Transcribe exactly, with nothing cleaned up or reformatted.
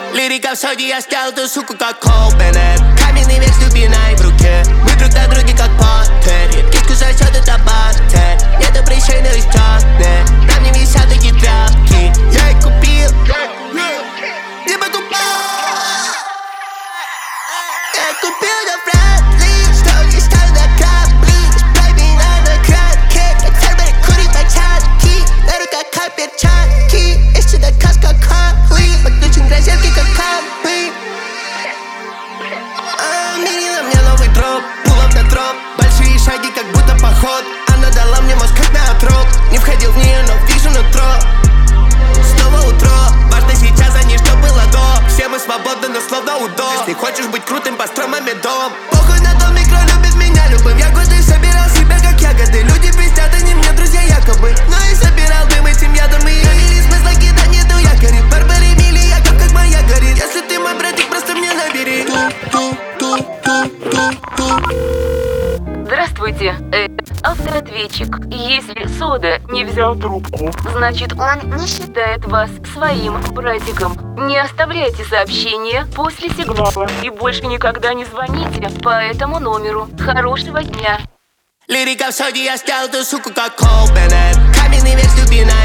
Лирика в соде, я сделал эту суку как Колбенет. Каменный век с дубиной в руке. Мы друг на друге как Поттер. Кишку за счет это баттер. Нету прыщей, но есть черные. На мне висят такие тряпки. Я их купил. Не буду пать. Я купил на Брэдли. Что не стал на капли. Baby, надо кратки. Как фермер курит початки. На руках как перчатки. Ищи до каска Капли. Подключен к розетке как Капли. Мини на мне новый дроп. Пулом на троп. Большие шаги как будто поход. Она дала мне мозг как на отрок. Не входил в нее, но вижу нутро. Снова утро. Важно сейчас, а не что было до. Все мы свободны, но словно удо. Если хочешь быть крутым, построй маме дом. Похуй на дом, микро любит меня любым. Ягоды собирал себя как ягоды. Люди пиздят, они мне друзья якобы. Но и собирал дым этим ядом. И я не смысла кидать, нету якорей. Барбари, мили, яков как моя горит. Если ты мой братик, просто мне набери. Здравствуйте, э, автоответчик. Если Сода не взял трубку, значит он не считает вас своим братиком. Не оставляйте сообщения после сигнала и больше никогда не звоните по этому номеру. Хорошего дня. Лирика в соде, я сделал эту суку как Колбенет. Каменный век с дубиной